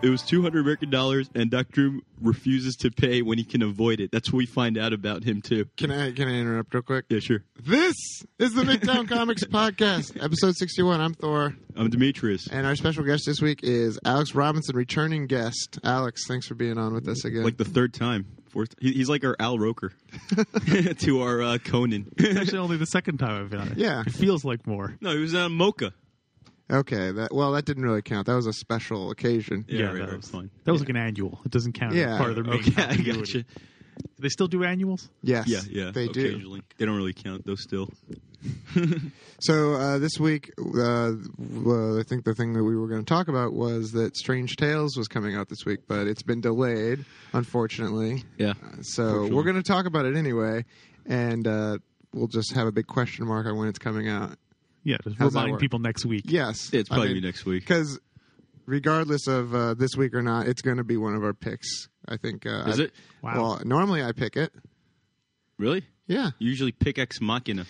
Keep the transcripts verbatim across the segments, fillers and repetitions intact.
it was two hundred American dollars, and Doctor Doom refuses to pay when he can avoid it. That's what we find out about him, too. Can I can I interrupt real quick? Yeah, sure. This is the Midtown Comics Podcast, episode sixty-one. I'm Thor. I'm Demetrius. And our special guest this week is Alex Robinson, returning guest. Alex, thanks for being on with us again. Like the third time. Fourth. He, he's like our Al Roker to our uh, Conan. It's actually only the second time I've done it. Yeah. It feels like more. No, he was on Mocha. Okay, that well, that didn't really count. That was a special occasion. Yeah, Yeah, right, that right, was fine. That was Yeah. like an annual. It doesn't count Yeah. as part of their main Okay, I continuity. gotcha. Do they still do annuals? Yes, Yeah, yeah. they do. Occasionally. They don't really count, though, still. So uh, this week, uh, well, I think the thing that we were going to talk about was that Strange Tales was coming out this week, but it's been delayed, unfortunately. Yeah. Uh, so we're going to talk about it anyway, and uh, we'll just have a big question mark on when it's coming out. Yeah, just How's that remind work? people next week. Yes, It's probably next week. because regardless of uh, this week or not, it's going to be one of our picks. I think. Uh, Is I- it? Wow. Well, normally I pick it. Really? Yeah. You usually pick Ex Machina.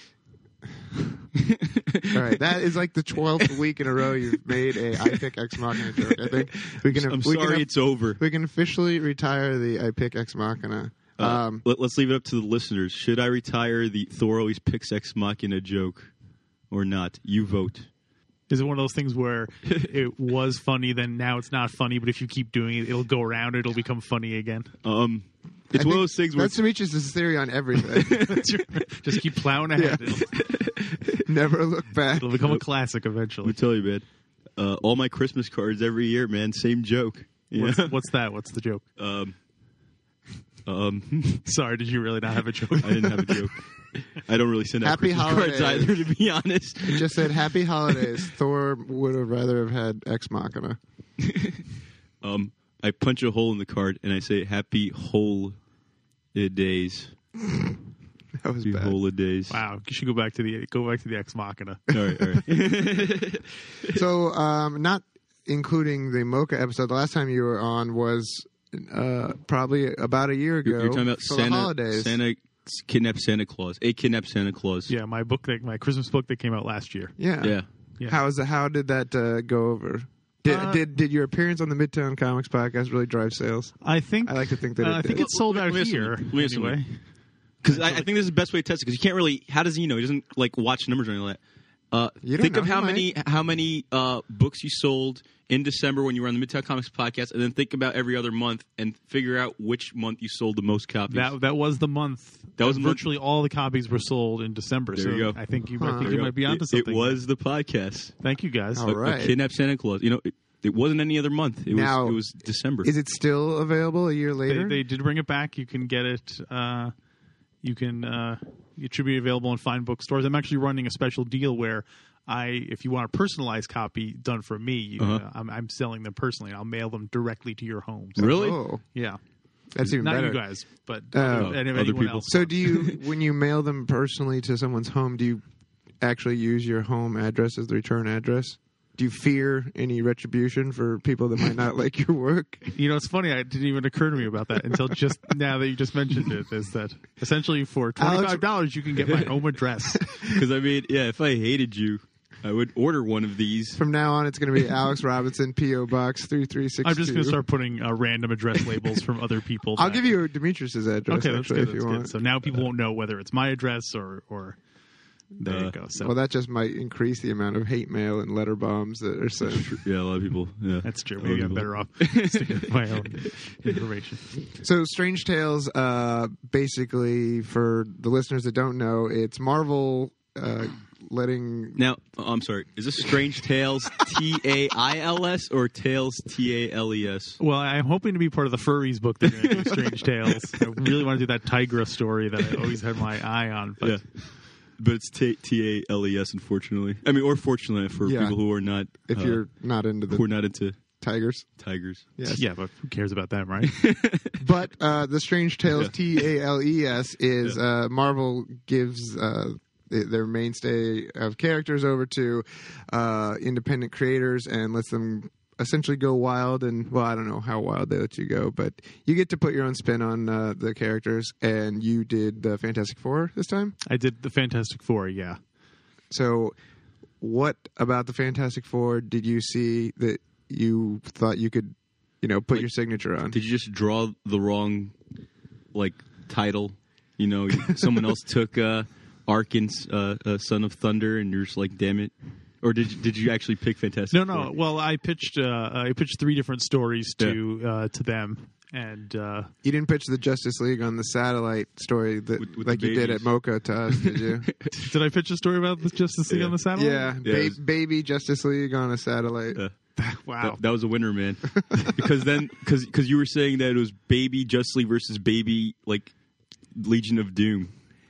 All right. That is like the twelfth week in a row you've made a I pick Ex Machina joke. I think we can. I'm we sorry can, it's over. we can officially retire the I pick Ex Machina. Uh, Um, let, let's leave it up to the listeners. Should I retire the Thor always picks Ex Machina joke or not? You vote. Is it one of those things where it was funny, then now it's not funny, but if you keep doing it, it'll go around, it'll become funny again? Um, it's I one of think those things where that's Demetrius' theory on everything. Just keep plowing ahead. Yeah. It'll, Never look back. it'll become a classic let me eventually. tell you, man. Uh, all my Christmas cards every year, man. Same joke. You What's, know? what's that? What's the joke? Um, um, Sorry, did you really not have a joke? I didn't have a joke. I don't really send out Happy Christmas holidays. cards either, to be honest. It just said Happy Holidays. Thor would have rather have had Ex Machina. Um, I punch a hole in the card and I say Happy Hole Days. That was Happy bad. Holidays. Wow, you should go back to the go back to the Ex Machina. All right, all right. So, um, not including the Mocha episode, the last time you were on was uh, probably about a year ago. You're, you're talking about for the Santa, holidays. Santa kidnapped Santa Claus. A kidnapped Santa Claus. Yeah, my book, that, my Christmas book that came out last year. Yeah. Yeah. Yeah. How is it, How did that uh, go over? Did, Uh, did did your appearance on the Midtown Comics podcast really drive sales? I think I like to think that uh, it I think did. it's sold Let out me ask here something. Let me ask anyway. Because I, I think this is the best way to test it. Because you can't really. How does he know? He doesn't like watch numbers or anything like that. Uh, You don't think know. of how He many how many uh, books you sold in December when you were on the Midtown Comics podcast, and then think about every other month and figure out which month you sold the most copies. That that was the month. That was the month. virtually all the copies were sold in December. There so you go. I think you, Huh. I think There you go. might be onto it, something. It was the podcast. Thank you guys. All A- right. A kidnapped Santa Claus. You know, it, it wasn't any other month. It Now, was it was December. Is it still available a year They, later? they did bring it back. You can get it. Uh, you can. Uh, it should be available in fine bookstores. I'm actually running a special deal where I, if you want a personalized copy done for me, you, Uh-huh. uh, I'm, I'm selling them personally. I'll mail them directly to your home. So, Really? Oh, Yeah. that's even Not better. you guys, but Oh. other, and if Other anyone people. else. So, do you, when you mail them personally to someone's home, do you actually use your home address as the return address? Do you fear any retribution for people that might not like your work? You know, it's funny. It didn't even occur to me about that until just now that you just mentioned it. Is that essentially for twenty-five dollars you can get my home address? Because I mean, yeah, if I hated you, I would order one of these. From now on, it's going to be Alex Robinson, P O Box three three six two. I'm just going to start putting uh, random address labels from other people. I'll that- give you Demetrius's address, Okay, that's actually, good. if That's you good. want. So now people won't know whether it's my address or or there Uh, you go. So Well, that just might increase the amount of hate mail and letter bombs that are sent. Yeah, a lot of people. Yeah, that's true. A lot of Maybe I'm people. better off sticking with my own information. So, Strange Tales, uh, basically, for the listeners that don't know, it's Marvel uh, letting. Now, oh, I'm sorry. Is this Strange Tales T A I L S or Tales T A L E S? Well, I'm hoping to be part of the furries book they're going to do, Strange Tales. I really want to do that Tigra story that I always had my eye on. But Yeah. But it's T A L E S, unfortunately. I mean, or fortunately for Yeah. people who are not. If uh, you're not into who are the not into tigers. tigers. Yes. yeah, but who cares about them, right? But uh, the Strange Tales, Yeah. T A L E S, is Yeah. uh, Marvel gives uh, th- their mainstay of characters over to uh, independent creators and lets them essentially go wild. And, well, I don't know how wild they let you go, but you get to put your own spin on uh, the characters. And you did the Fantastic Four this time? I did the Fantastic Four, yeah. So what about the Fantastic Four did you see that you thought you could you know, put Like, your signature on. Did you just draw the wrong, like, title? You know, someone else took uh, Arkin's uh, uh, Son of Thunder, and you're just like, damn it. Or did you, did you actually pick Fantastic No, no. Four? Well, I pitched uh, I pitched three different stories to uh, to them, and uh, You didn't pitch the Justice League on the satellite story that With- with like the you did babies. at Mocha to us, did you? did I pitch a story about the Justice League Yeah. on the satellite? yeah, Yeah, ba- it was- baby Justice League on a satellite. Uh, Wow. that, that was a winner, man. Because then, because you were saying that it was baby Justice League versus baby, like, Legion of Doom.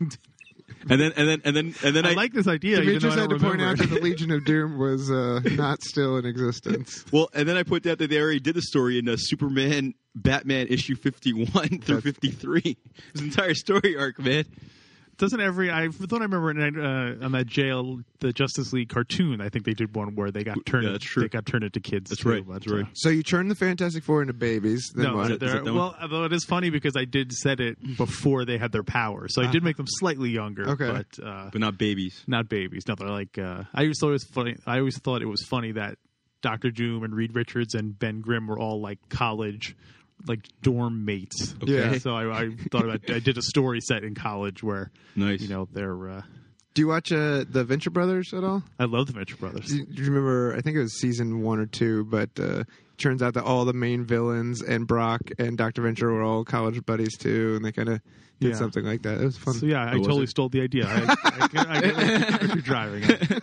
And then, and then, and then, and then I, I like this idea. even though Demetrius I had to don't point out remember that the Legion of Doom was uh, not still in existence. well, and then I put out that they already did the story in uh, Superman, Batman issue fifty-one through That's- fifty-three. His entire story arc, man. Doesn't every I thought I remember in, uh, on that jail the Justice League cartoon. I think they did one where they got turned. Yeah, that's true. They got turned into kids. That's too, right, but, that's right. uh, So you turned the Fantastic Four into babies. Then no, what? that- they're- is that that well, although it is funny because I did set it before they had their power, so I did make them slightly younger, Okay. but uh, But not babies. not babies. No, they're like uh, I always thought it was funny. I always thought it was funny that Doctor Doom and Reed Richards and Ben Grimm were all like college, like dorm mates. Yeah. So I, I thought about. I did a story set in college where Nice. you know they're. Uh, Do you watch uh, the Venture Brothers at all? I love the Venture Brothers. Do you, do you remember? I think it was season one or two, but uh, it turns out that all the main villains and Brock and Doctor Venture were all college buddies too, and they kind of did Yeah. something like that. It was fun. So yeah, I was totally it? stole the idea. I, I, get- I get what you're driving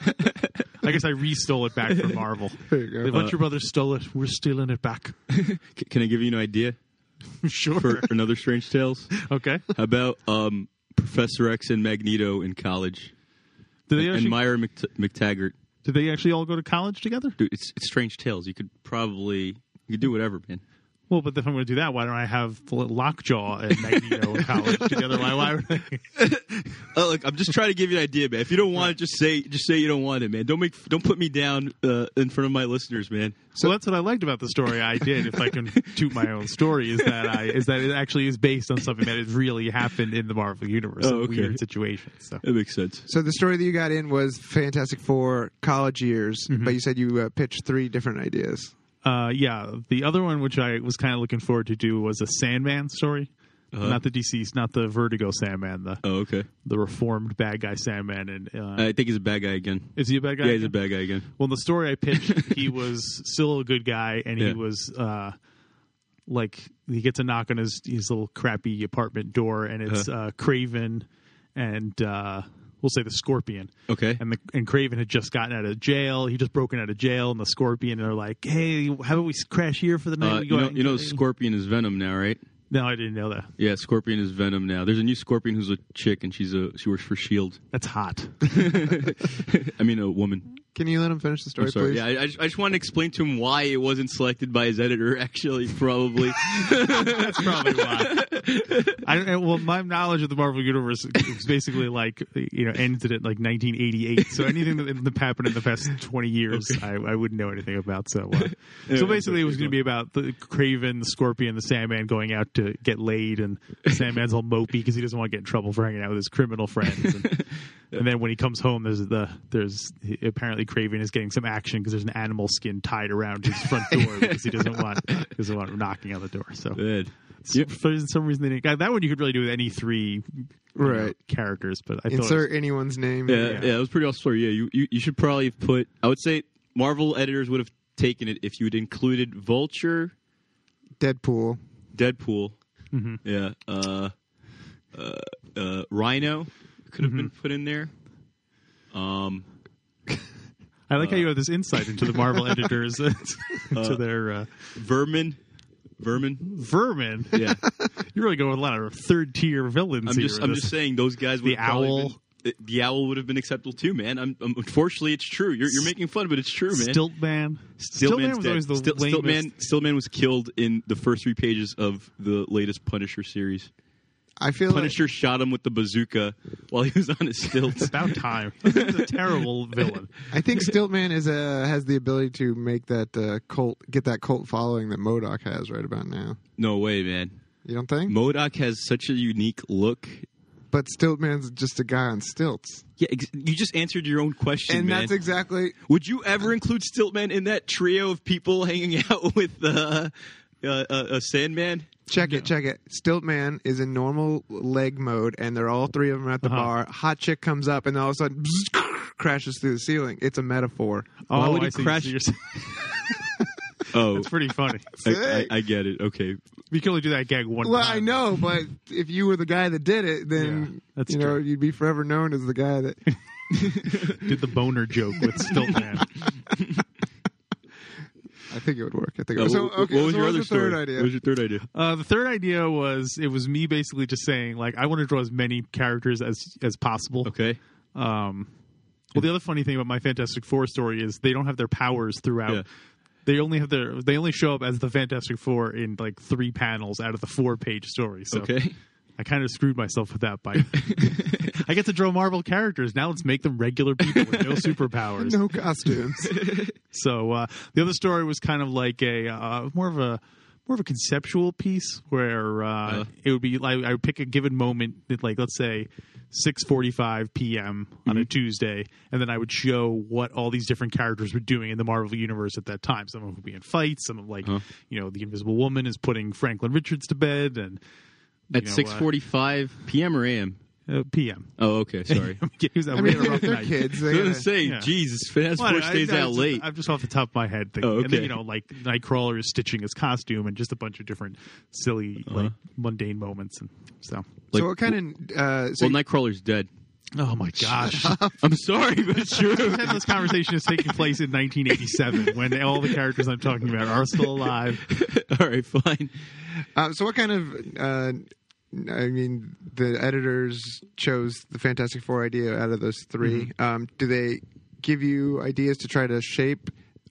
at. I guess I re-stole it back from Marvel. There you go. The Venture Brothers stole it. We're stealing it back. C- Can I give you an idea Sure. for another Strange Tales? Okay. How about um, Professor X and Magneto in college, Did they and actually? Myra Mc- McTaggart? Did they actually all go to college together? Dude, it's it's Strange Tales. You could probably you could do whatever, man. Well, but if I'm going to do that, why don't I have Lockjaw and Magneto in college together? Why? Why would I? Oh, look, I'm just trying to give you an idea, man. If you don't want it, just say just say you don't want it, man. Don't make don't put me down uh, in front of my listeners, man. So that's what I liked about the story I did. If I can toot my own story, is that I is that it actually is based on something that has really happened in the Marvel universe, Oh, a okay. weird situation. So That makes sense. So the story that you got in was Fantastic Four college years, Mm-hmm. but you said you uh, pitched three different ideas. Uh, yeah, the other one, which I was kind of looking forward to do, was a Sandman story. Uh-huh. Not the D C, not the Vertigo Sandman, the Oh, okay. the reformed bad guy Sandman. And uh, I think he's a bad guy again. is he a bad guy? Yeah, he's a bad guy again. Well, in the story I pitched, he was still a good guy, and Yeah. he was uh, like he gets a knock on his his little crappy apartment door, and it's Uh-huh. uh, Craven and uh, we'll say the Scorpion. Okay. And the and Craven had just gotten out of jail. He just broken out of jail, and the Scorpion are like, "Hey, how about we crash here for the night?" Uh, We you go know, out and you know, get- Scorpion is Venom now, right? No, I didn't know that. Yeah, Scorpion is Venom now. There's a new Scorpion who's a chick, and she's a she works for Shield. That's hot. I mean, a woman. Can you let him finish the story, I'm sorry. please? Yeah, I, I just, I just want to explain to him why it wasn't selected by his editor. Actually, probably. That's probably why. I, I- well, my knowledge of the Marvel Universe is basically like, you know, ended at like nineteen eighty-eight. So anything that that happened in the past twenty years, I, I wouldn't know anything about. So, uh, so basically, it was going to be about the Craven, the Scorpion, the Sandman going out to get laid, and the Sandman's all mopey because he doesn't want to get in trouble for hanging out with his criminal friends. And, and then when he comes home, there's the there's apparently Craven is getting some action because there's an animal skin tied around his front door because he doesn't want doesn't want him knocking on the door. So. Good. So for some reason, they didn't. That one you could really do with any three you know, Right. characters. But I thought it Insert was, anyone's name. Yeah, yeah, it was pretty awesome story. Yeah, you, you you should probably have put. I would say Marvel editors would have taken it if you had included Vulture, Deadpool. Deadpool. Mhm. Yeah, uh, uh, uh, Rhino could have been put in there. Um, I like how you have this insight into the Marvel editors, uh, to their uh, Vermin, Vermin. vermin. Yeah, You really go with a lot of third tier villains. I'm here just with I'm this. just saying those guys would The have probably owl. Been, the, the owl would have been acceptable too, man. I'm, I'm unfortunately it's true. You're you're making fun, but it's true, man. Stiltman. Stillman's was dead. always the Still, lamest. Stillman, Stillman was killed in the first three pages of the latest Punisher series. I feel like Punisher shot him with the bazooka while he was on his stilts. It's about time. He's a terrible villain. I think Stiltman is uh, has the ability to make that uh, cult get that cult following that MODOK has right about now. No way, man. You don't think? MODOK has such a unique look. But Stiltman's just a guy on stilts, Yeah, ex- you just answered your own question, and man. that's exactly Would you ever include Stiltman in that trio of people hanging out with uh, uh, uh, a Sandman? Check it, check it. Stiltman is in normal leg mode, and they're all three of them at the Uh-huh. bar. Hot chick comes up, and all of a sudden crashes through the ceiling. It's a metaphor. Why Oh, would he I see. crash- So you're saying- Oh, It's pretty funny. I, I, I get it. Okay. You can only do that gag one Well, time. I know, but if you were the guy that did it, then Yeah, that's you know true. you'd be forever known as the guy that. Did the boner joke with Stiltman. I think it would work. I think. Uh, It would. So, what, okay, what was so your what other was the third story? idea? What was your third idea? Uh, the third idea was it was me basically just saying like I want to draw as many characters as as possible. Okay. Um, well, the other funny thing about my Fantastic Four story is they don't have their powers throughout. Yeah. They only have their they only show up as the Fantastic Four in like three panels out of the four page story. So Okay. I kind of screwed myself with that by I get to draw Marvel characters. Now let's make them regular people with no superpowers. No costumes. So uh, the other story was kind of like a uh, more of a more of a conceptual piece where uh, Uh. it would be like I would pick a given moment, like let's say six forty-five p.m. on a Tuesday, and then I would show what all these different characters were doing in the Marvel universe at that time. Some of them would be in fights. Some of like Uh-huh. you know the Invisible Woman is putting Franklin Richards to bed, and you At know, six forty-five p.m. or a.m.? uh, p m. Oh, okay. Sorry. It was a I really mean, rough they're night. kids. I They was going gotta- to say, Yeah. Jesus, Fantastic Well, Four I- stays I- out I'm late. Just, I'm just off the top of my head thinking. Oh, And then, okay. you know, like Nightcrawler is stitching his costume and just a bunch of different silly, Uh-huh. like mundane moments. And so, So Like- what kind of? Uh, so Well, Nightcrawler's dead. oh my gosh. I'm sorry, but it's true. Pretend this conversation is taking place in nineteen eighty-seven when all the characters I'm talking about are still alive. All right, fine. Uh, so what kind of? Uh, I mean, the editors chose the Fantastic Four idea out of those 3 Mm-hmm. Um, do they give you ideas to try to shape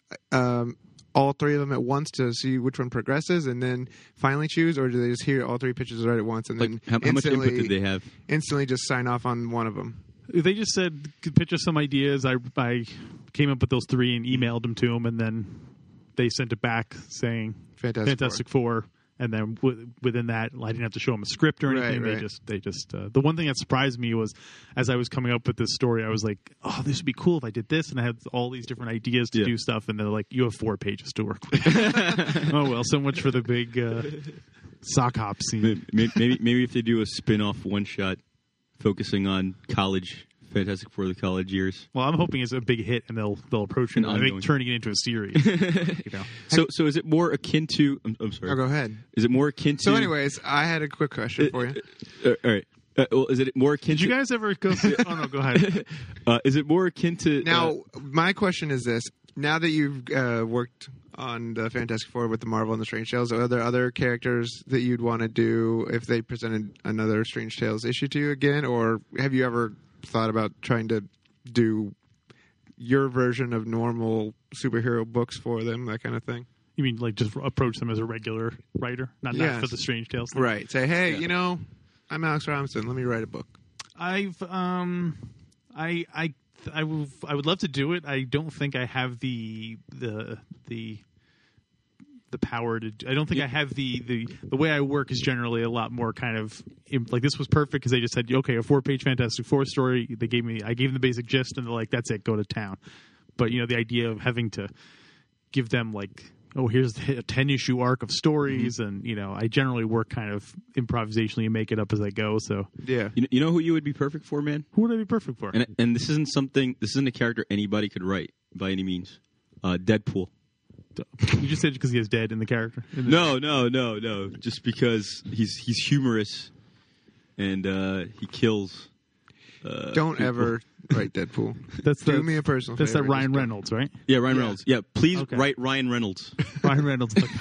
um, all three of them at once to see which one progresses, and then finally choose, or do they just hear all three pitches right at once and Like, then how, how much instantly, input did they have? instantly just sign off on one of them? They just said, pitch us some ideas. I, I came up with those three and emailed them to them, and then they sent it back saying Fantastic, Fantastic Four. And then w- within that, I didn't have to show them a script or anything. Right, right. They just, they just. Uh, the one thing that surprised me was, as I was coming up with this story, I was like, "Oh, this would be cool if I did this." And I had all these different ideas to Yeah. do stuff, and they're like, "You have four pages to work with." Oh well, so much for the big uh, sock hop scene. Maybe, maybe, maybe if they do a spin-off one-shot focusing on college, Fantastic Four, the college years. Well, I'm hoping it's a big hit, and they'll they'll approach it. An I ongoing. think turning it into a series. You know, So, so is it more akin to? I'm, I'm sorry. Oh, go ahead. Is it more akin to? So, anyways, I had a quick question for you. Uh, all right. Uh, well, is it more akin did you to? guys ever go? See, oh no, go ahead. Uh, is it more akin to? Now, uh, my question is this: now that you've uh, worked on the Fantastic Four with the Marvel and the Strange Tales, are there other characters that you'd want to do if they presented another Strange Tales issue to you again, or have you ever thought about trying to do your version of normal superhero books for them, that kind of thing? You mean like just approach them as a regular writer, not, not Yes. for the Strange Tales thing? Right. Say, hey, Yeah. you know, I'm Alex Robinson. Let me write a book. I've um, I I I would I would love to do it. I don't think I have the the the the power to. I don't think I have the the the way I work is generally a lot more kind of like this was perfect because they just said okay a four page Fantastic Four story. They gave me I gave them the basic gist and they're like that's it, go to town. But you know the idea of having to give them like oh here's a ten issue arc of stories Mm-hmm. and you know I generally work kind of improvisationally and make it up as I go. So Yeah. you know, you know who you would be perfect for, man? who would I be perfect for? And and this isn't something. This isn't a character anybody could write by any means. Uh, Deadpool. You just said because he is dead in the character. In the- No, no, no, no. Just because he's he's humorous, and uh, he kills. Uh, Don't people. ever write Deadpool. That's the Do me a personal that's that favor. Ryan Just don't. Reynolds, right? Yeah, Ryan Yeah. Reynolds. Yeah, please Okay. write Ryan Reynolds. Ryan Reynolds, the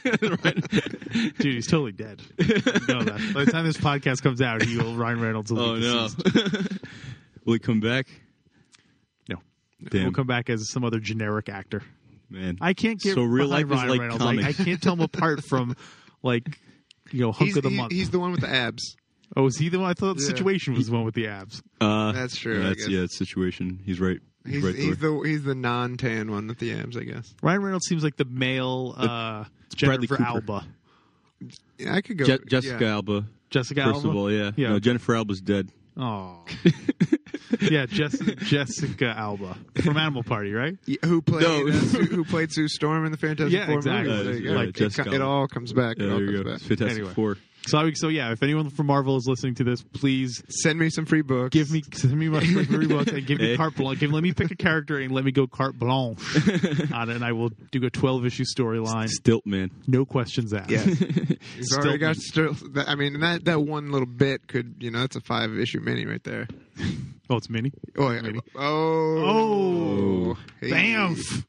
comic. Dude, he's totally dead. You know that. By the time this podcast comes out, he will Ryan Reynolds will Oh be no! deceased. Will he come back? No, Damn. We'll come back as some other generic actor. Man, I can't get So real behind life is Ryan like Reynolds. I, I comics. can't tell him apart from like you know hunk He's, of the he- month. he's the one with the abs. Oh, is he the one? I thought the Yeah. Situation was the one with the abs. uh, That's true, I That's guess. yeah, it's situation. He's right. He's, He's, right he's there. the he's the non-tan one with the abs, I guess. Ryan Reynolds seems like the male uh, Bradley Jennifer Cooper. Alba. Yeah, I could go. Je- Jessica yeah. Alba. Jessica First Alba. of all, yeah. Yeah. No, Jennifer Alba's dead. Oh. Yeah, Jess- Jessica Alba from Animal Party, right? Yeah, who played No. uh, Sue, who played Sue Storm in the Fantastic Yeah, Four exactly. movies? There you go. Yeah, Like, it, Jessica co- it Alba. all comes back. Yeah, it all there you comes go. back. Fantastic Anyway. Four. So, I, so yeah, if anyone from Marvel is listening to this, please Send me some free books. give me send me my free book and give me Hey. carte blanche. Give, let me pick a character and let me go carte blanche on it, and I will do a twelve issue storyline. Stilt Man. No questions asked. Yeah. You've Still- already got still. I mean, that that one little bit could, you know, that's a five issue mini right there. Oh, it's mini. Oh, yeah. Mini. Oh, Oh, Hey. Bamf.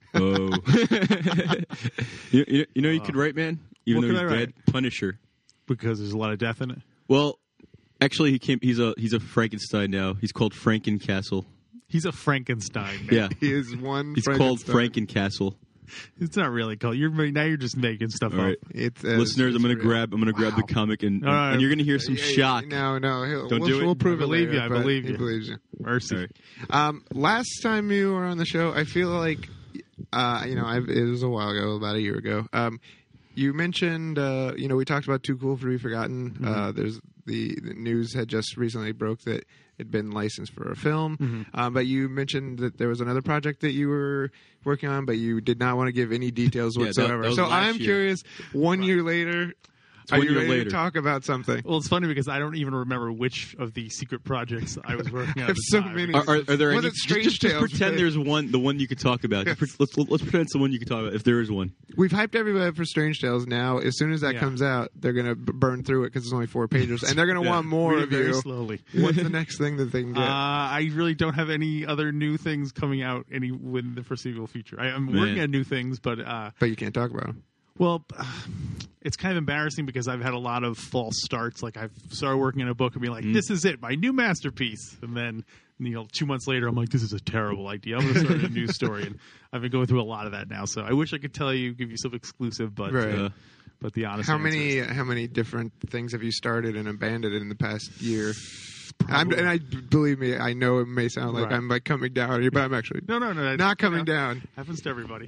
Oh. you, you, you know you could write, man? Even What though could he's I dead? Punisher. Because there's a lot of death in it. Well, actually, he came. He's a he's a Frankenstein now. He's called Frankencastle. He's a Frankenstein. Man. Yeah, He is one. he's called Frankenstein. Frankencastle. It's not really called. You're now you're just making stuff All up. right, It's, uh, listeners, I'm it's gonna real. grab. I'm gonna grab the Wow. comic, and All right. and you're gonna hear some Yeah, yeah, shock. No, no. He'll, Don't we'll, do it? We'll prove I it believe later, you, I but believe he you. believes you. Mercy. All right. Um, last time you were on the show, I feel like, uh, you know, I've, it was a while ago, about a year ago. Um, you mentioned, uh, you know, we talked about Too Cool for Be Forgotten. Mm-hmm. Uh, there's the, the news had just recently broke that it'd been licensed for a film. Mm-hmm. Um, but you mentioned that there was another project that you were working on, but you did not want to give any details Yeah, that- whatsoever. that was so last I'm year. curious, one year later, are one you year ready later. to talk about something? Well, it's funny because I don't even remember which of the secret projects I was working on. I have at the so time. many. Are, are, are there Was any? it Strange just, just Tales? pretend there's one, the one you could talk about. Just pre- let's let's pretend it's the one you could talk about if there is one. We've hyped everybody for Strange Tales. Now, as soon as that Yeah. comes out, they're going to b- burn through it because it's only four pages, and they're going to Yeah. want more Read it of very you. slowly. What's the next thing that they can Uh, get? I really don't have any other new things coming out any within the foreseeable future. I, I'm working Man. on new things, but uh, but you can't talk about them. well, it's kind of embarrassing because I've had a lot of false starts. Like I've started working on a book and be like, "This is it, my new masterpiece," and then you know, two months later, I'm like, "This is a terrible idea. I'm going to start a new story." And I've been going through a lot of that now. So I wish I could tell you, give you some exclusive, but Right. uh, but the honest How answer many? is How many different things have you started and abandoned in the past year? I'm, Probably- and I believe me, I know it may sound like Right. I'm like coming down here, but I'm actually no, no, no, that- not coming you know, down. Happens to everybody.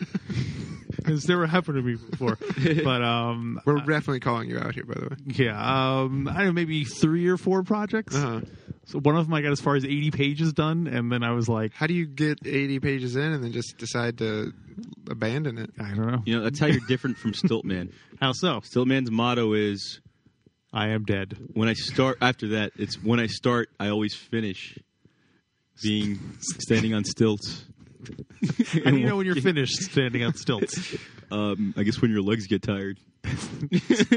It's never happened to me before, but um, We're definitely calling you out here, by the way. yeah, um, I don't know, maybe three or four projects. Uh-huh. So one of them I got as far as eighty pages done, and then I was like, How do you get eighty pages in and then just decide to abandon it? I don't know. You know that's how you're different from Stiltman. How so? Stiltman's motto is I am dead. when I start. After that, it's when I start, I always finish. Being standing on stilts. How do you know when you're finished standing on stilts? Um, I guess when your legs get tired. It's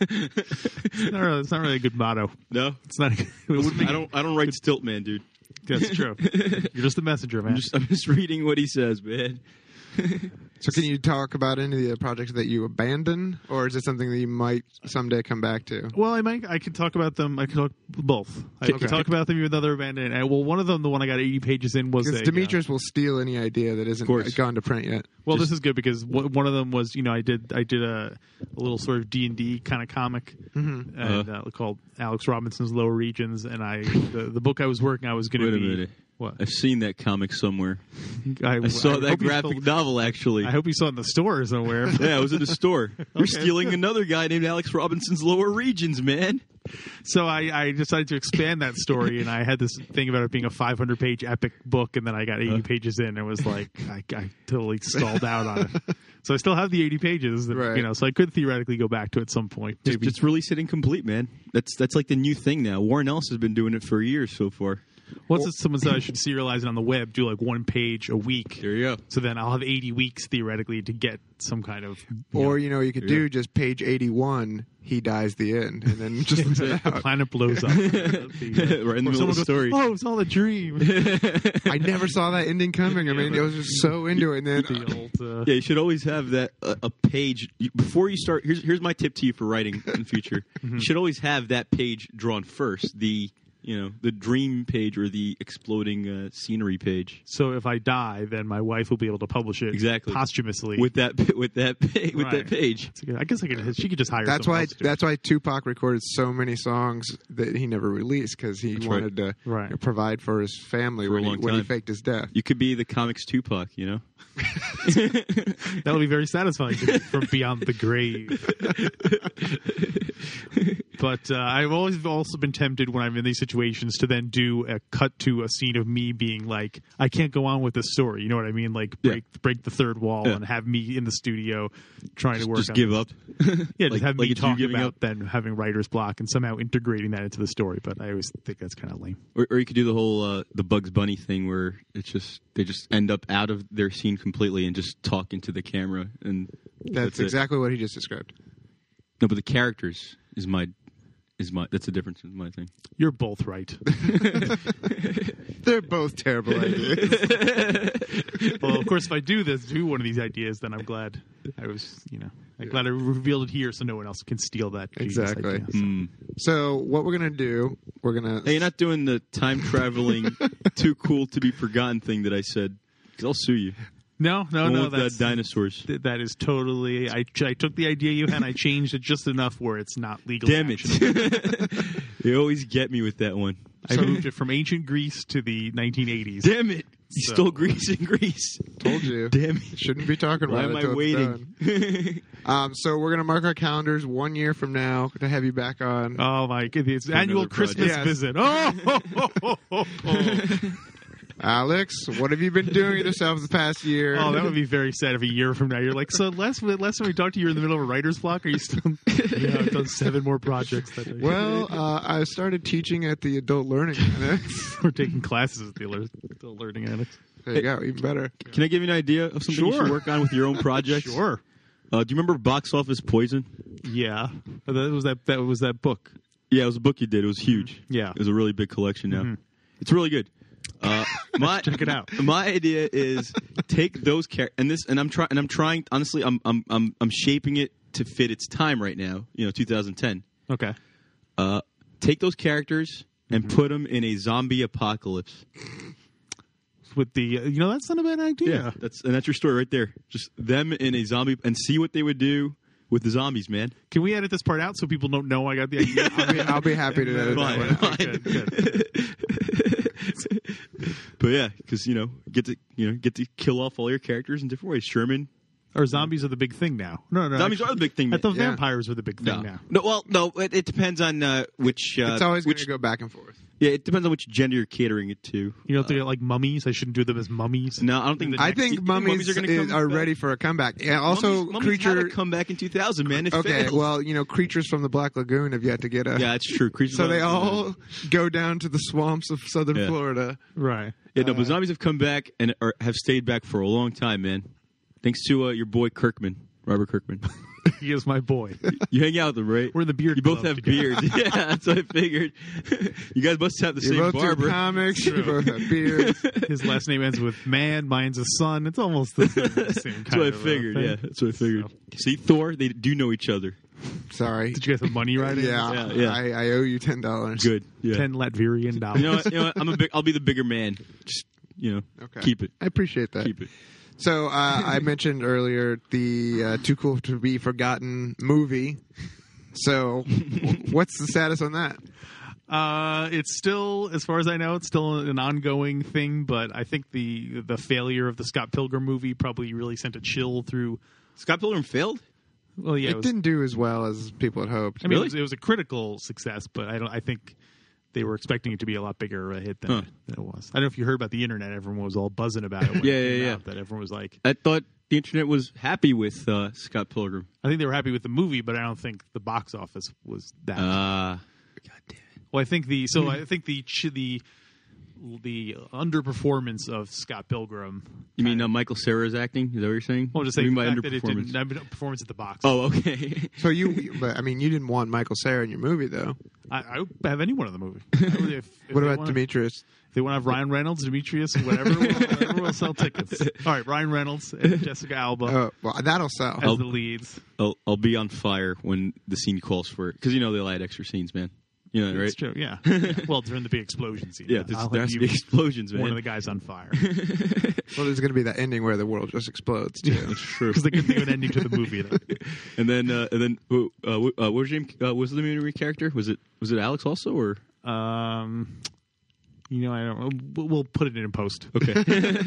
not really, it's not really a good motto. No, It's not. It would make, I don't. I don't write Stiltman, dude. That's true. You're just a messenger, man. I'm just, I'm just reading what he says, man. So, can you talk about any of the projects that you abandon, or is it something that you might someday come back to? Well, I might. I could talk about them. I could talk both. I Okay. could talk about them even though they're abandoned. And, well, one of them, the one I got eighty pages in, was Because a, Demetrius will steal any idea that isn't course. gone to print yet. Well, Just- this is good because w- one of them was, you know, I did I did a, a little sort of D and D kind of comic Mm-hmm. and, uh, called Alex Robinson's Lower Regions, and I the, the book I was working, I was going to Wait a be minute. what I've seen that comic somewhere. I, I saw I that hope you graphic sold- novel, actually. I hope you saw it in the store somewhere. Yeah, it was in the store. You're Okay. stealing another guy named Alex Robinson's Lower Regions, man. So I, I decided to expand that story, and I had this thing about it being a five hundred page epic book, and then I got eighty pages in, and was like, I, I totally stalled out on it. So I still have the eighty pages, that, Right. you know. So I could theoretically go back to it at some point. Just, Maybe. just release it incomplete, man. That's that's like the new thing now. Warren Ellis has been doing it for years so far. Once it's someone said I should serialize it on the web, do like one page a week. There you go. So then I'll have eighty weeks theoretically to get some kind of. Or, you know, you could Yeah. do just page eighty-one, he dies the end, and then just let it The out. planet blows up. Right in the Or middle someone of the goes, story. oh, it's all a dream. I never saw that ending coming. I mean, I was just so into it. And then, The old, uh, Yeah, you should always have that uh, a page you, before you start. Here's here's my tip to you for writing in the future. You should always have that page drawn first. The you know the dream page or the exploding uh, scenery page So if I die, then my wife will be able to publish it Exactly. posthumously. with that with that pa- with Right. that page. I guess I could. She could just hire. that's someone why else to do it. that's why Tupac recorded so many songs that he never released, because he That's wanted to Right. you know, provide for his family For a when, he, long when he time. faked his death. You could be the comics Tupac, you know. That would be very satisfying to- from beyond the grave. But uh, I've always also been tempted when I'm in these situations situations to then do a cut to a scene of me being like, I can't go on with this story. You know what I mean? Like break Yeah. break the third wall Yeah. and have me in the studio trying Just, to work. just on give this. up. Yeah, Like- just have like me it's you talk giving about up. then having writer's block and somehow integrating that into the story. But I always think that's kind of lame. Or, or you could do the whole uh, the Bugs Bunny thing where it's just they just end up out of their scene completely and just talk into the camera, and That's, it. exactly what he just described. No, but the characters is my is my that's the difference in my thing. You're both right. They're both terrible ideas. Well, of course, if I do this, do one of these ideas, then I'm glad I was, you know, I'm glad I revealed it here so no one else can steal that. genius Exactly. idea. So- Mm. So what we're gonna do? We're gonna. Hey, you're not doing the time traveling, too cool to be forgotten thing that I said. Because I'll sue you. No, no, One no. with the That's dinosaurs. th- that is totally. I, I took the idea you had, and I changed it just enough where it's not legal. Damn it! You always get me with that one. I moved it from ancient Greece to the nineteen eighties. Damn it! You So- stole Greece in Greece. Told you. Damn it! Shouldn't be talking Why about am it I till it's waiting? done. Um, so we're gonna mark our calendars one year from now to have you back on. Oh my goodness! Annual another project. Christmas Yes. visit. Oh, ho, ho, ho, ho, ho. Alex, what have you been doing to yourself the past year? Oh, that would be very sad if a year from now you're like, so last last time we talked to you, you're in the middle of a writer's block. Are you still? Yeah, I've done seven more projects. That day. Well, uh, I started teaching at the Adult Learning Annex. we're taking classes at the alert, the learning annex. There you go, even better. Can I give you an idea of something you Sure. should work on with your own projects? Sure. Uh, do you remember Box Office Poison? Yeah, that was that. That was that book. Yeah, it was a book you did. It was huge. Yeah. It was a really big collection now. Mhm. It's really good. Uh, my, Check it out. My idea is take those char- and this and I'm trying and I'm trying honestly I'm I'm I'm I'm shaping it to fit its time right now, you know, two thousand ten. Okay. Uh, take those characters and Mm-hmm. put them in a zombie apocalypse. With the, uh, you know, that's not a bad idea. That's and that's your story right there. Just them in a zombie and see what they would do with the zombies, man. Can we edit this part out so people don't know I got the idea? I'll be, I'll be happy to edit that Fine, one out. fine. Good, good. But yeah, because you know, get to you know get to kill off all your characters in different ways. Sherman, Or zombies are the big thing now. No, no. zombies actually, are the big thing. I thought Yeah. vampires were the big thing no. now. no, well, no. It, it depends on uh, which. Uh, It's always going which. to go back and forth. Yeah, it depends on which gender you're catering it to. You don't think like mummies? I shouldn't do them as mummies. No, I don't think. I next- think you mummies, are, gonna is- come are back? ready for a comeback. Yeah, also mummies, mummies had creature. a comeback in two thousand, man. It Okay, failed. well, you know, creatures from the Black Lagoon have yet to get a. yeah, that's true. Creatures So of- they all go down to the swamps of southern Yeah. Florida. Right. Yeah, no, but zombies have come back and are, have stayed back for a long time, man. Thanks to uh, your boy Kirkman, Robert Kirkman. He is my boy. You hang out with him, right? We're in the beard You both club have together. beards. Yeah, that's what I figured. You guys must have the You same both barber. do comics. You both have beards. His last name ends with man. Mine's a son. It's almost the same, the same That's kind what I of, uh, figured. thing. Yeah, that's what I figured. So- See, Thor, they do know each other. Sorry. Did you guys have money right? Yeah, Yeah, yeah. I, I owe you ten dollars. Good. Yeah. Ten Latvian dollars. You know, what, you know what? I'm a big. I'll be the bigger man. Just you know, Okay. keep it. I appreciate that. Keep it. So uh, I mentioned earlier the uh, Too Cool to Be Forgotten movie. So what's the status on that? Uh, it's still, as far as I know, it's still an ongoing thing. But I think the the failure of the Scott Pilgrim movie probably really sent a chill through. Scott Pilgrim failed. Well, yeah, it it was, didn't do as well as people had hoped. I mean, Really? it, was, it was a critical success, but I don't. I think they were expecting it to be a lot bigger a hit than, Huh. than it was. I don't know if you heard about the internet. Everyone was all buzzing about it. When Yeah, it yeah, came yeah. out, that everyone was like, I thought the internet was happy with uh, Scott Pilgrim. I think they were happy with the movie, but I don't think the box office was that. Ah, God damn it. Well, I think the so I think the ch- the the underperformance of Scott Pilgrim. You mean uh, Michael Cera's acting? Is that what you're saying? Well, just What do saying you the mean fact by that it underperformance? didn't performance at the box. Oh, okay. So you, but I mean, you didn't want Michael Cera in your movie, though. I, I would have anyone in the movie. I would, if, if What they about wanna- Demetrius? If they want to have Ryan Reynolds, Demetrius, whatever, we'll, whatever, we'll sell tickets. All right, Ryan Reynolds and Jessica Alba Oh, well, that'll sell. as the leads. I'll, I'll be on fire when the scene calls for it because you know they'll add extra scenes, man. You know that, right? It's true, yeah. Well, during the big explosion scene. Yeah, there's, I'll there have has to you be explosions, man. one of the guys on fire. Well, there's going to be that ending where the world just explodes, too. That's true. Because they couldn't think of an ending to the movie. Then. And then, uh, and then, uh, uh, what was your name? Uh, what was the movie character? Was it was it Alex also or? Um, you know, I don't know. We'll- We'll put it in post. Okay.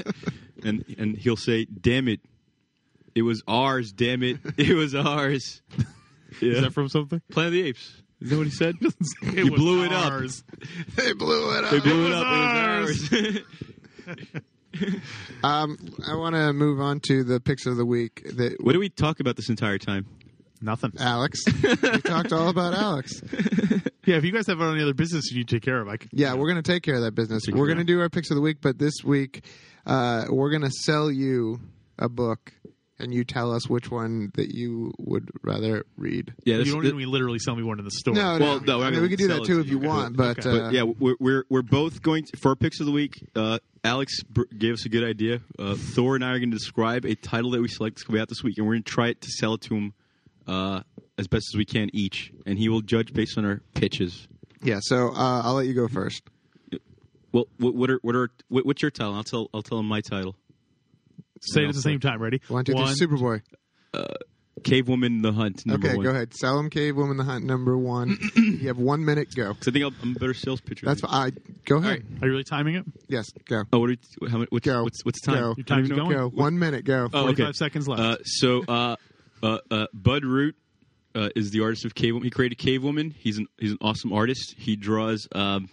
and and he'll say, "Damn it, it was ours. Damn it, it was ours." Yeah. Is that from something? Planet of the Apes? Is that what he said? It You was blew it ours. They blew it up. They blew it, was up. It was ours. Um, I want to move on to the picks of the week. That What did we talk about this entire time? Nothing. Alex. We talked all about Alex. Yeah, if you guys have any other business you need to take care of, I can, Yeah, we're going to take care of that business. Take We're care going to do our picks of the week, but this week uh, we're going to sell you a book, and you tell us which one that you would rather read. Yeah, you this, don't this, even literally sell me one in the store. No, Well, no. no, we're I not mean, we gonna could do sell that it too to if you you. want, but, Okay. uh, But yeah, we're we're we're both going to, for our picks of the week. Uh, Alex br- gave us a good idea. Uh, Thor and I are going to describe a title that we select to come out this week, and we're going to try it to sell it to him uh, as best as we can each, and he will judge based on our pitches. yeah. So uh, I'll let you go first. Well, what, what are what are what, what's your title? I'll tell I'll tell him my title. Say it at the same time. Ready? One, two, three. Superboy. Cave Woman: The Hunt. Number Okay, one. go ahead. Salem Cave Woman the Hunt, number one. You have one minute. Go. 'Cause I think I'll, I'm a better sales pitcher. That's than fine. I, go ahead. Are you really timing it? Yes, go. you. Oh, what are you, how, what's, Go. what's what's the time? Go. Your time's I don't even going. know. Go. One minute. Go. Oh, forty-five okay. seconds left. Uh, so, uh, uh, uh, Bud Root uh, is the artist of Cave Woman. He created Cave Woman. He's an he's an awesome artist. He draws um,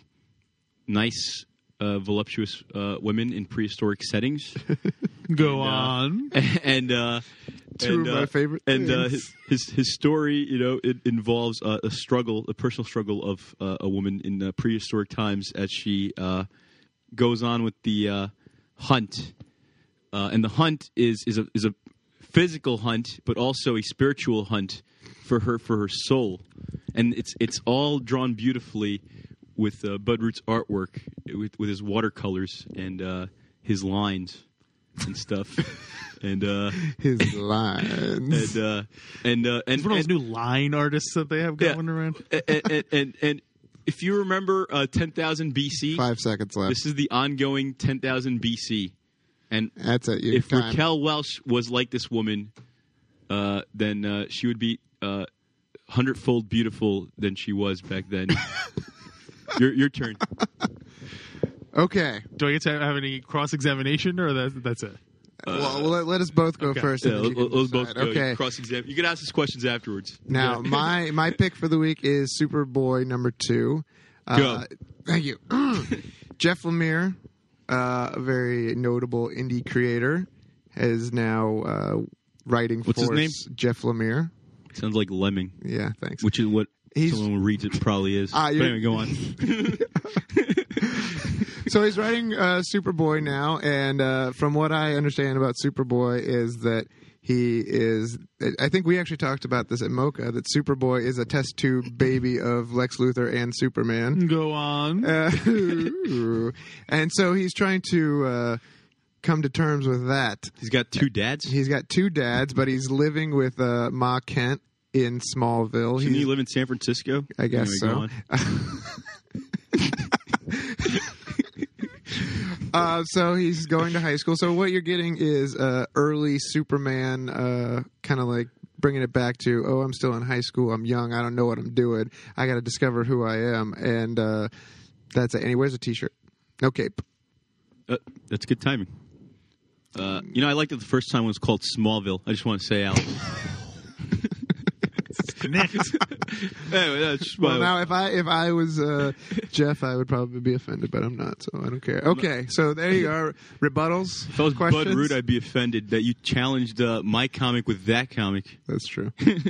nice, uh, voluptuous uh, women in prehistoric settings. Go and, uh, on. and uh, Two and, of uh, my favorite And uh, things. his, his his story, you know, it involves uh, a struggle, a personal struggle of uh, a woman in uh, prehistoric times as she uh, goes on with the uh, hunt, uh, and the hunt is is a is a physical hunt, but also a spiritual hunt for her for her soul, and it's it's all drawn beautifully with uh, Bud Root's artwork, with with his watercolors and uh, his lines and stuff, and uh, His lines. and uh, and uh, and It's one of those and, new line artists that they have Yeah. going around. and, and, and and if you remember uh, ten thousand B C, Five seconds left. this is the ongoing ten thousand B C, and That's it. You if time. Raquel Welch was like this woman, uh, then uh, she would be uh, hundredfold beautiful than she was back then. your your turn. Okay. Do I get to have any cross examination, or that, that's it? well, well let, let us both go okay. first. Yeah, and then you let- can let's both decide. go. Okay. Cross examine. You can ask us questions afterwards. Now, my my pick for the week is Superboy number two. Uh, Go. Thank you. Jeff Lemire, uh, a very notable indie creator, is now uh, writing What's his for name? Jeff Lemire. Sounds like Lemming, Yeah, thanks. which is what He's- someone who reads it probably is. Ah, but you're- anyway, go on. So he's writing uh, Superboy now, and uh, from what I understand about Superboy is that he is. I think we actually talked about this at Mocha, that Superboy is a test tube baby of Lex Luthor and Superman. Go on. Uh, and so he's trying to uh, come to terms with that. He's got two dads. He's got two dads, but he's living with uh, Ma Kent in Smallville. Shouldn't He's- he live in San Francisco? I guess Anyway, go so. on. Uh, so he's going to high school. So what you're getting is uh, early Superman, uh, kind of like bringing it back to, oh, I'm still in high school. I'm young. I don't know what I'm doing. I got to discover who I am. And uh, that's it. And he wears a T-shirt. No cape. Uh, that's good timing. Uh, you know, I liked it the first time it was called Smallville. I just want to say, Alex. Connect. Anyway, that's just Well, my- now if I if I was uh, Jeff, I would probably be offended, but I'm not, so I don't care. Okay, so there you are. Rebuttals. if I was questions. Bud Root, I'd be offended that you challenged uh, my comic with that comic. That's true.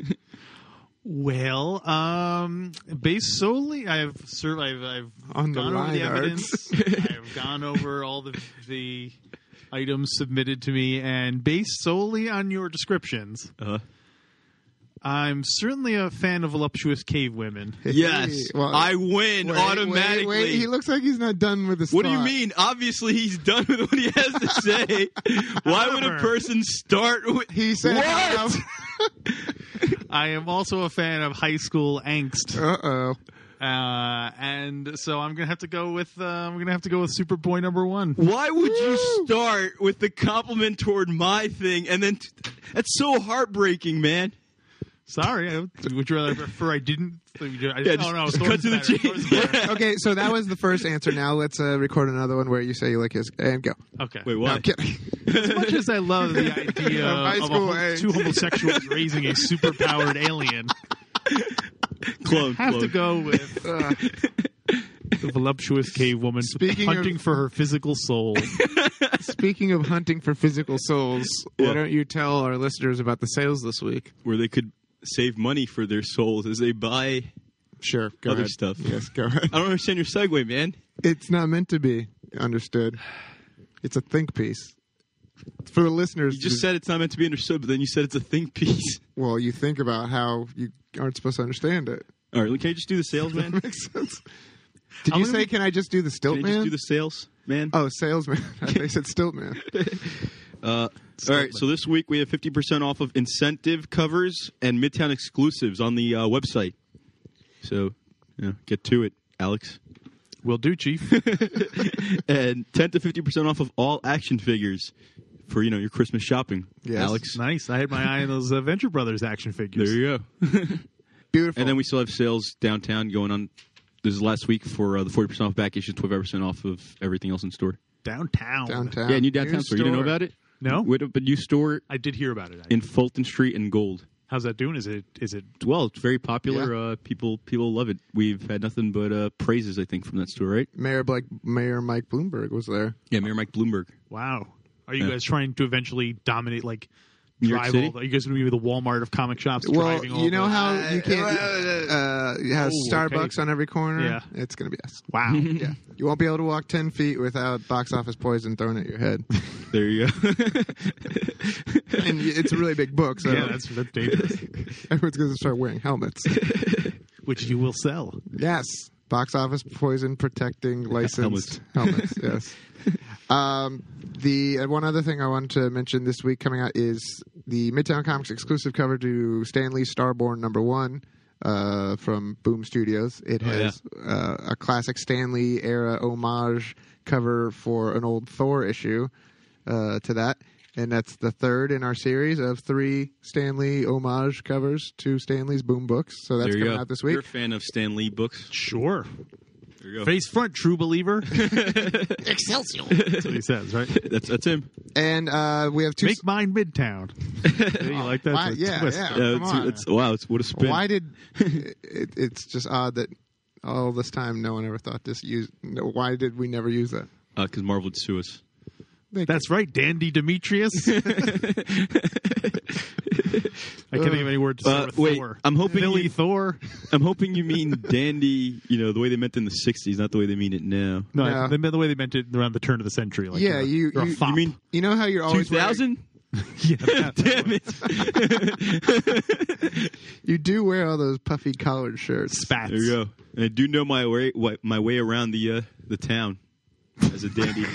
Well, um, based solely, I've sur- I've, I've On the gone over the line evidence. I've gone over all the the items submitted to me, and based solely on your descriptions, Uh, I'm certainly a fan of voluptuous cave women. yes, Well, I win Wait, automatically. Wait, wait, he looks like he's not done with his What do you thought. mean? Obviously, he's done with what he has to say. Why would a However- person start with? He said, What? I am also a fan of high school angst, Uh oh. uh, and so I'm gonna have to go with uh, I'm gonna have to go with Superboy number one. Why would you start with the compliment toward my thing and then? T- that's so heartbreaking, man. Sorry, I, would you rather prefer I didn't? I, Yeah, oh just- no, just Thor's cut to the better. chase. Thor's better. Yeah. Okay, so that was the first answer. Now let's uh, record another one where you say you like his and go. Okay. Wait, No, why? I'm kidding. As much as I love the idea Of high of, school a, angst. two homosexuals raising a superpowered alien, Clone. I have clone. to go with Uh, the voluptuous cave woman Speaking hunting of- for her physical soul. speaking of hunting for physical souls, Yeah. why don't you tell our listeners about the sales this week? Where they could save money for their souls as they buy. Sure, go Other ahead. stuff. Yes, go ahead. I don't understand your segue, man. It's not meant to be understood. It's a think piece. For the listeners, You just said it's not meant to be understood, but then you said it's a think piece. well, you think about how you aren't supposed to understand it. All right, can I just do the sales, man? Makes sense. Did I'm you gonna say, be- can I just do the stilt Can I man? just do the sales, man? Oh, salesman. I think I said stilt man. Uh, all right, so this week we have fifty percent off of incentive covers and Midtown exclusives on the uh, website. So, you know, get to it, Alex. Will do, Chief. And ten to fifty percent off of all action figures for, you know, your Christmas shopping, Yes. Alex. Nice. I had my eye on those uh, Venture Brothers action figures. There you go. Beautiful. And then we still have sales downtown going on. This is last week for uh, the forty percent off back issues, twenty-five percent off of everything else in store. Downtown. downtown. Yeah, new downtown store. You didn't know about it? No? We have a new store I did hear about it. in Fulton Street and Gold. How's that doing? Is it? Is it? Well, it's very popular. Yeah. Uh, people people love it. We've had nothing but uh, praises, I think, from that store, right? Mayor Blake, Mayor Mike Bloomberg was there. Yeah, Mayor Mike Bloomberg. Wow. Are you Yeah. guys trying to eventually dominate, like, New York drive City? all the, are you guys going to be the Walmart of comic shops? Well, driving all you know the, how you can't uh, you have Oh, Starbucks okay. on every corner. Yeah. It's gonna be us. Wow. Yeah, you won't be able to walk ten feet without box office poison thrown at your head. There you go. And it's a really big book, so yeah, that's that's dangerous. everyone's gonna start wearing helmets. Which you will sell. Yes, box office poison protecting licensed helmets. Yes. Um, the uh, one other thing I wanted to mention this week coming out is the Midtown Comics exclusive cover to Stan Lee's Starborn number one uh, from Boom Studios. It Oh, has uh, a classic Stan Lee era homage cover for an old Thor issue uh, to that. And that's the third in our series of three Stan Lee homage covers to Stan Lee's Boom books. So that's There you coming go. out this You're week. a fan of Stan Lee books. Sure. There you go. Face front, true believer. Excelsior! That's what he says, right? That's that's him. And uh, we have two. Make mine Midtown. Yeah, you like that? Why- It's a yeah, twist. yeah. Yeah, come it's, on. it's wow. It's what a spin. Why did it, it's just odd that all this time no one ever thought this use? No, why did we never use that? Because Marvel would sue us. They- That's right, Dandy Demetrius. I can't think of any word to start Uh, with wait, Thor. I'm hoping Billy you- Thor. I'm hoping you mean dandy. You know the way they meant it in the sixties, not the way they mean it now. No, No. They, the way they meant it around the turn of the century. Like Yeah, you're, you- you're a you- fop. You mean You know how you're two always wearing- thousand? yeah, that- Damn it! you do wear all those puffy collared shirts. spats. There you go. And I do know my way my way around the uh, the town as a dandy.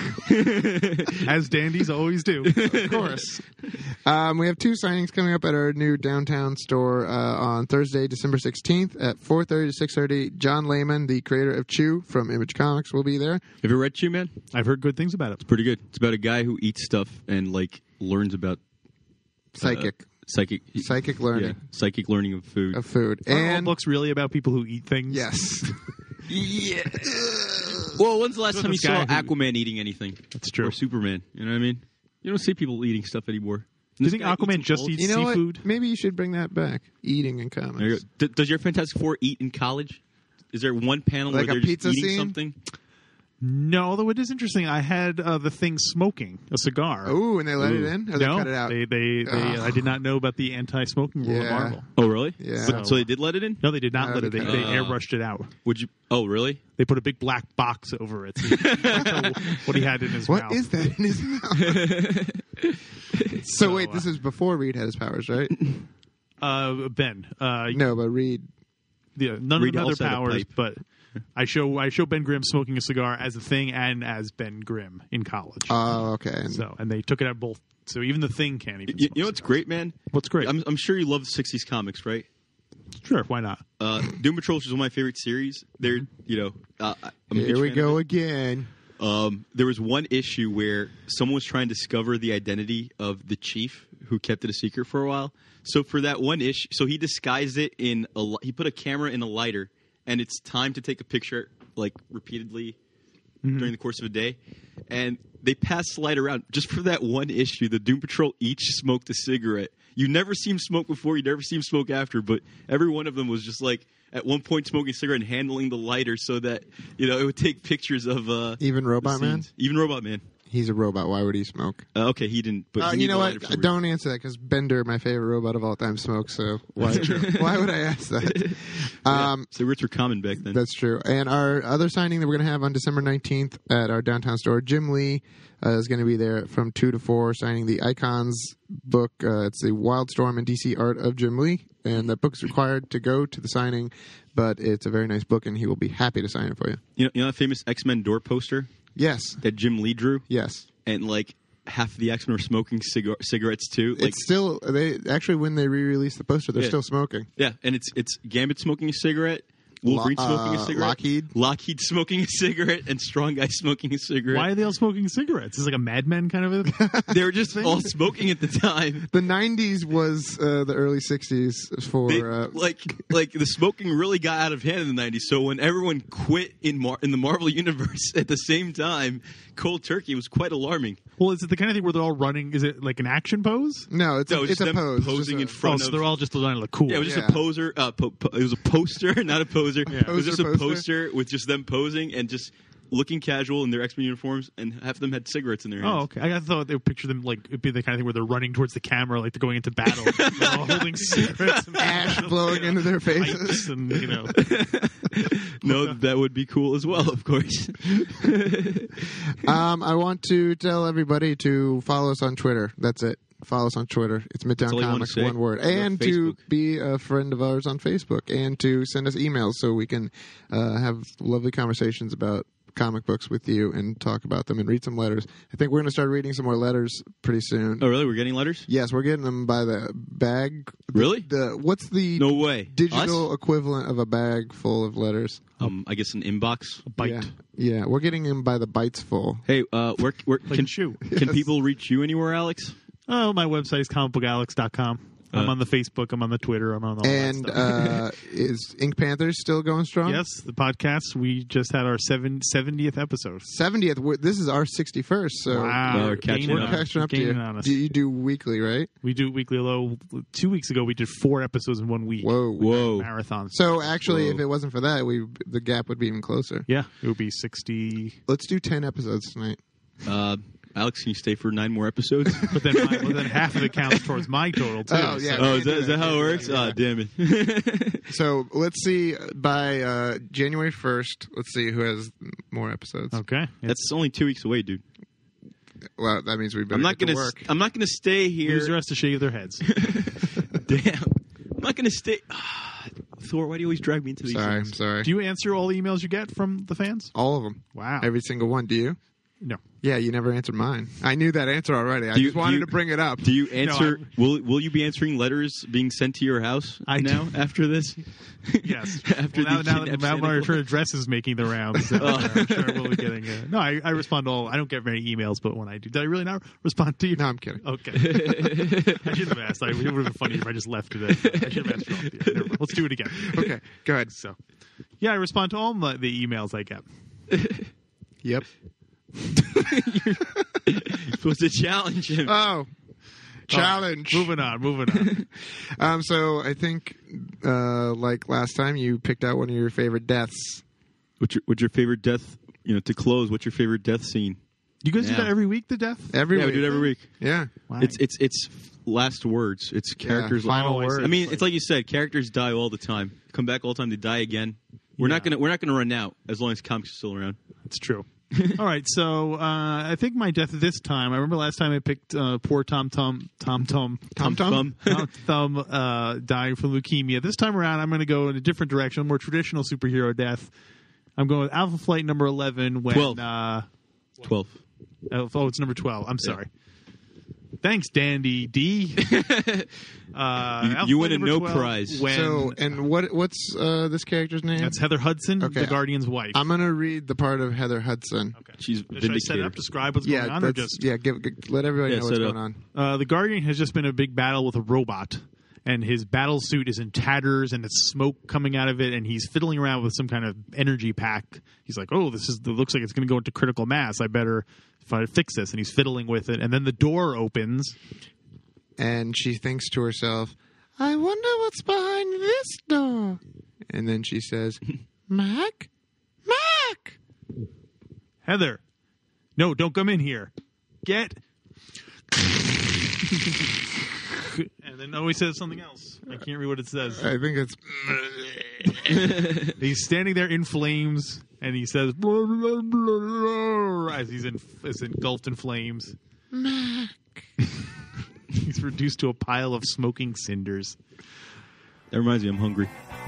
As dandies always do. Of course. Um, we have two signings coming up at our new downtown store uh, on Thursday, December sixteenth at four thirty to six thirty. John Layman, the creator of Chew from Image Comics, will be there. Have you ever read Chew, man? I've heard good things about it. Pretty good. It's about a guy who eats stuff and like learns about Psychic. uh, psychic Psychic learning yeah, psychic learning of food. of food. Are all And books really about people who eat things? yes. Yeah. Well, when's the last So time you this saw guy who- Aquaman eating anything? That's true. Or Superman? You know what I mean? You don't see people eating stuff anymore. Do you think Aquaman just eats You know seafood? what? Maybe you should bring that back. Eating in There you comics. go. D- does your Fantastic Four eat in college? Is there one panel Like where a they're pizza just eating scene? something? No, although it is interesting. I had uh, the thing smoking a cigar. Oh, and they let Ooh. it in? Or they no, cut it out? They, they, they, Ugh. I did not know about the anti-smoking rule Yeah. at Marvel. Oh, really? Yeah. But, so they did let it in? No, they did not No, let it. they They, cut they it out. airbrushed it out. Would you? Oh, really? They put a big black box over it. So you can't tell what he had in his What mouth. is that in his mouth? so, So, wait, uh, this is before Reed had his powers, right? Uh, Ben. Uh, No, but Reed. yeah, none Reed of them had also their had a powers, pipe. but I show I show Ben Grimm smoking a cigar as a thing and as Ben Grimm in college. Oh, okay. And so and they took it out both. So even the thing can't even. You, smoke you know what's cigars. great, man? What's great? I'm, I'm sure you love sixties comics, right? Sure, why not? Uh, Doom Patrol is one of my favorite series. They're, you know, uh, I'm a huge Here we fan go of it. again. Um, there was one issue where someone was trying to discover the identity of the chief who kept it a secret for a while. So for that one issue, so he disguised it in a, li- he put a camera in a lighter, and it's time to take a picture like repeatedly during the course of a day. And they passed the light around just for that one issue. The Doom Patrol each smoked a cigarette. You never see him smoke before, you never see him smoke after, but every one of them was just like, at one point smoking a cigarette and handling the lighter so that you know it would take pictures of uh, Even Robot Man? scenes. Even Robot Man. He's a robot. Why would he smoke? Uh, okay, he didn't. But Uh, he you needed know the what? lighter for some Don't answer that because Bender, my favorite robot of all time, smokes. So why, why would I ask that? reason. Um, Yeah, cigarettes were common back then. That's true. And our other signing that we're going to have on December nineteenth at our downtown store, Jim Lee uh, is going to be there from two to four signing the Icons book. Uh, it's the Wildstorm and D C art of Jim Lee. And that book's required to go to the signing, but it's a very nice book, and he will be happy to sign it for you. You know, you know that famous X-Men door poster Yes. that Jim Lee drew? Yes. And, like, half of the X-Men were smoking cigar- cigarettes, too. Like, It's still, they actually, when they re-released the poster, they're Yeah. still smoking. yeah, and it's it's Gambit smoking a cigarette, Wolverine Lo- smoking uh, a cigarette, Lockheed. Lockheed smoking a cigarette, and Strong Guy smoking a cigarette. Why are they all smoking cigarettes? It's like a Mad Men kind of a. They were just all smoking at the time. The nineties was uh, the early sixties for... They, uh, like, like the smoking really got out of hand in the nineties. So when everyone quit in Mar- in the Marvel universe at the same time, cold turkey was quite alarming. Well, is it the kind of thing where they're all running? Is it like an action pose? no, it's, No, a, it's it's a them pose. It's posing just in a- Oh, front so of. they're all just trying to look cool. Yeah, it was just Yeah. a poser. Uh, po- po- it was a poster, not a poser. It was just Poser, a poster. poster with just them posing and just looking casual in their X-Men uniforms, and half of them had cigarettes in their hands. Oh, okay. I thought they would picture them like it'd be the kind of thing where they're running towards the camera, like they're going into battle, they're all holding cigarettes, and Ash blowing into their faces. pipes and you know. No, that would be cool as well, of course. Um, I want to tell everybody to follow us on Twitter. That's it. Follow us on Twitter. It's Midtown all you wanna Comics, say? one word. What about And to Facebook? be a friend of ours on Facebook and to send us emails so we can uh, have lovely conversations about comic books with you and talk about them and read some letters. I think we're going to start reading some more letters pretty soon. Oh, really? We're getting letters? Yes, we're getting them by the bag. Really? The What's the No way. digital Us? equivalent of a bag full of letters? Um, I guess an inbox. Bite. Yeah, yeah, we're getting them by the bites full. Hey, uh, where, where Like can a shoe. Can Yes. people reach you anywhere, Alex? Oh, my website is comic book alex dot com. I'm Uh, on the Facebook. I'm on the Twitter. I'm on all And that stuff. uh, is Ink Panthers still going strong? Yes, the podcast. We just had our seven, seventieth episode. seventieth. We're- This is our sixty-first. So Wow, Well, we're catching gaining we're up. on us. catching up to Gaining you. on us. Do you do weekly, right? We do weekly. Although two weeks ago we did four episodes in one week. Whoa. Whoa. Marathon. So actually, Whoa. if it wasn't for that, we the gap would be even closer. Yeah, it would be sixty. Let's do ten episodes tonight. Uh, Alex, can you stay for nine more episodes? But then, my, well, then half of it counts towards my total too. Oh, yeah. so- oh, is that, is that how it works? Yeah. Oh, damn it. So let's see by uh, January first. Let's see who has more episodes. Okay. That's only two weeks away, dude. Well, that means we better I'm not get to gonna. work. I'm not gonna stay here. Loser has to shave their heads. Damn. I'm not gonna stay. Ah, Thor, why do you always drag me into these Sorry, I'm things? sorry. Do you answer all the emails you get from the fans? All of them. Wow. Every single one. Do you? no. Yeah, you never answered mine. I knew that answer already. I Do you- just wanted do you- to bring it up. Do you answer? I- will Will you be answering letters being sent to your house I now do. after this? Yes. after well, now, the now, kidnapped now Santa my Claus? return address is making the rounds. So, Oh. uh, I'm sure we'll be getting. Uh, no, I, I respond to all. I don't get many emails, but when I do, did I really not respond to you? No, I'm kidding. Okay. I should have asked. I, it would have been funny if I just left it. At, I should have asked you off the air. Never mind. Let's do it again. Okay, go ahead. So, yeah, I respond to all my, the emails I get. Yep. You're supposed to challenge him. Oh, challenge. Moving on. Moving on. Um, so I think, uh, like last time, you picked out one of your favorite deaths. What's your What's your favorite death? You know, to close. What's your favorite death scene? You guys do Yeah. that every week, the death? Every yeah, week. we do it every week. Yeah. Wow. It's it's it's last words. It's characters. final Always words. I mean, it's like you said. Characters die all the time. Come back all the time. They die again. We're Yeah. not gonna We're not gonna run out as long as comics are still around. It's true. All right, so uh, I think my death this time. I remember last time I picked uh, poor Tom Tom Tom Tom Tom Tom? Thumb. Tom Thumb uh, dying from leukemia. This time around, I'm going to go in a different direction, a more traditional superhero death. I'm going with Alpha Flight number eleven. When Twelve. Uh, Twelve. oh, it's number twelve. I'm sorry. Thanks, Dandy D. uh, You- Alpha you Flight win a number no twelve, prize. When, So, and what what's uh, this character's name? that's Heather Hudson, Okay. the Guardian's wife. I'm gonna read the part of Heather Hudson. okay. She's Should I set it vindicated. up? Describe what's Yeah, going on, or that's- just yeah. Give, give- let everybody Yeah, know what's set it going up. on. Uh, the Guardian has just been in a big battle with a robot, and his battle suit is in tatters, and it's smoke coming out of it, and he's fiddling around with some kind of energy pack. He's like, "Oh, this is it looks like it's going to go into critical mass. I better if I fix this." And he's fiddling with it, and then the door opens. And she thinks to herself, "I wonder what's behind this door." And then she says, Mac? Mac! Heather, no, don't come in here. Get. And then always says something else. I can't read what it says. I think it's... He's standing there in flames, and he says, as he's in, as engulfed in flames. Mac. He's reduced to a pile of smoking cinders. That reminds me, I'm hungry.